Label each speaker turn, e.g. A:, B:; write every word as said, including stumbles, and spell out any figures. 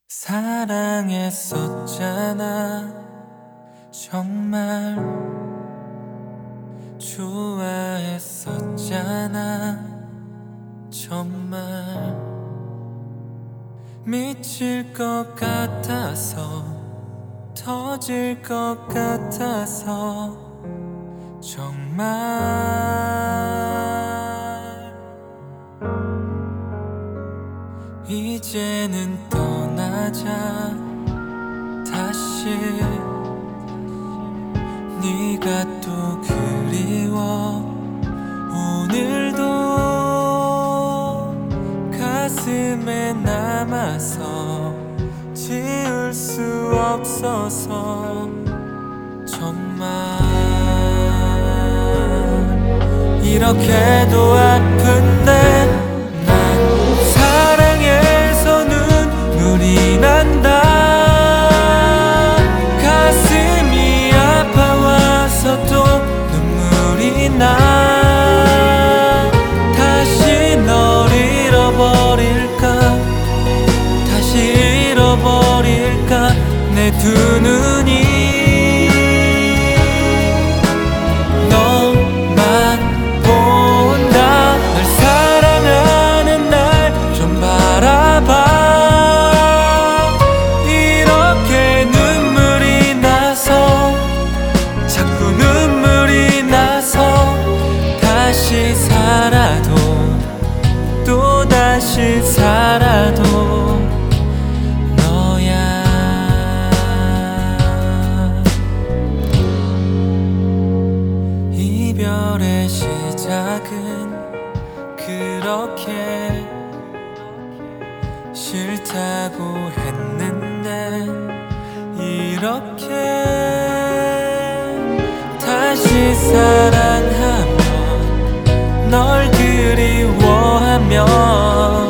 A: 사랑했었잖아. 정말 좋아했었잖아. 정말 미칠 것 같아서 터질 것 같아서 정말 이제는 떠나자. 다시 네가 또 그리워. 오늘도 가슴에 남아서 지울 수 없어서 정말 이렇게도 아픈데 난 사랑해서 눈물이 난다. 가슴이 아파와서 또 눈물이 나. 다시 널 잃어버릴까, 다시 잃어버릴까. 내 두 눈이 다시 살아도 또다시 살아도 너야. 이별의 시작은 그렇게 싫다고 했는데 이렇게 다시 사랑하며 널 그리워하며